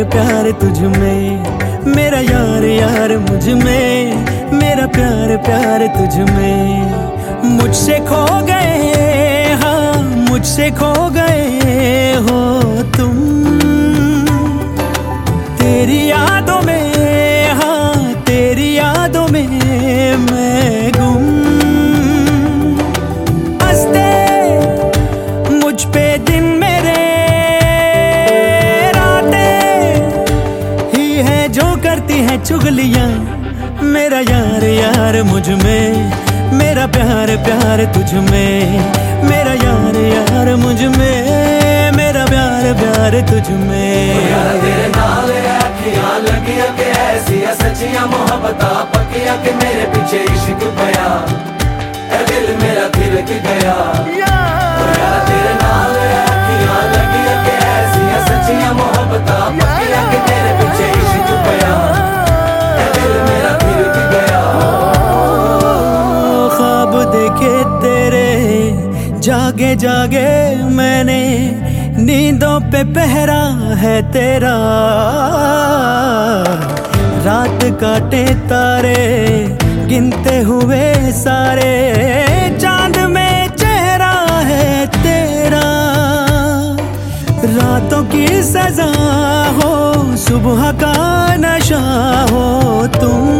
प्यार तुझ में, मेरा यार यार मुझ में, मेरा प्यार प्यार तुझ में। मुझसे खो गए, हाँ मुझसे खो गए हो तुम, तेरी यादों में, हाँ तेरी यादों में मैं गुम। हंसते मुझ पे दिन मेरे, रातें ही है जो करती है चुगलियां। मेरा यार यार मुझ में, मेरा प्यार प्यार तुझ में, मेरा यार यार मुझ में, मेरा प्यार प्यार तुझ में। यार तेरे नाल अखियां लगियां के ऐसियां सच्चियां मोहब्बतां पक्कियां के मेरे पीछे इश्क पया, ऐ दिल मेरा थिरक गया। यार तेरे नाल अखियां लगियां के ऐसियां सच्चियां मोहब्बतां पक्कियां के मेरे पीछे इश्क पया, ऐ दिल मेरा थिरक गया। ख्वाब देखे तेरे जागे जागे मैंने, नींदों पे पहरा है तेरा। रात काटे तारे गिनते हुए सारे, चांद में चेहरा है तेरा। रातों की सजा हो, सुबह का नशा हो तुम,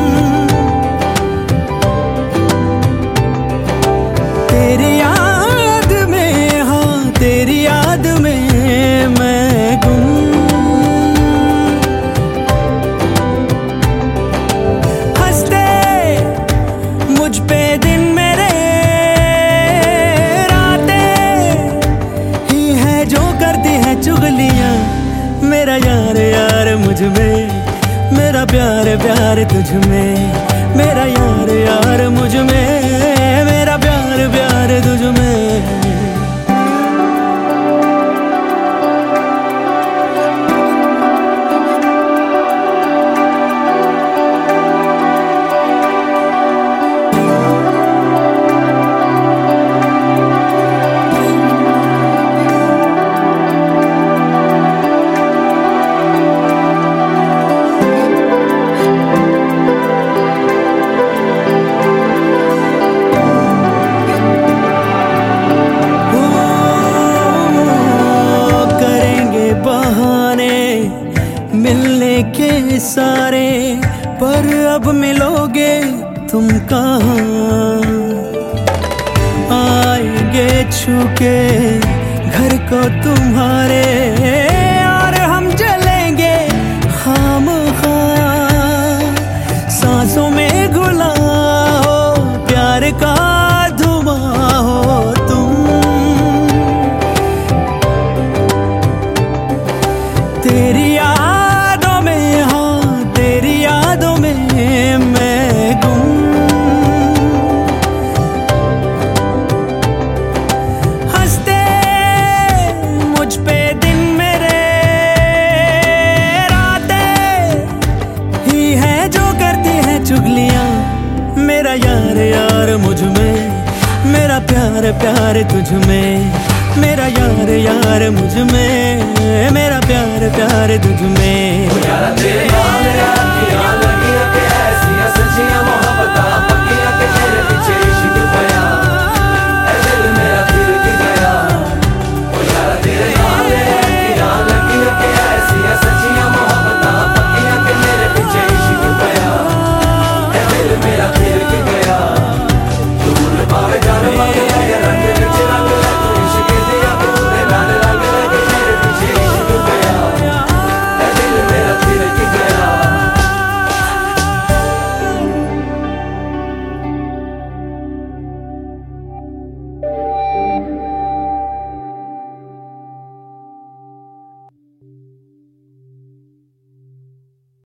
तेरी याद में, हाँ तेरी याद में मैं गुम। हंसते मुझ पे दिन मेरे, रातें ही है जो करती है चुगलियां। मेरा यार यार मुझ में, मेरा प्यार प्यार तुझ में, मेरा यार यार मुझ में, मेरा प्यार प्यार तुझ में। मिलने के सारे, पर अब मिलोगे तुम कहाँ। आएंगे छूके घर को तुम्हारे, और हम जलेंगे खामख़ां। सांसों में घुला हो प्यार का धुआं हो तुम, तेरी यादों में, हाँ तेरी यादों में मैं गुम। हंसते मुझ पे दिन मेरे, रातें ही है जो करती है चुगलियां। मेरा यार यार मुझ में, मेरा प्यार प्यार तुझ में, मेरा यार यार मुझ में, मेरा प्यार प्यार तुझ में।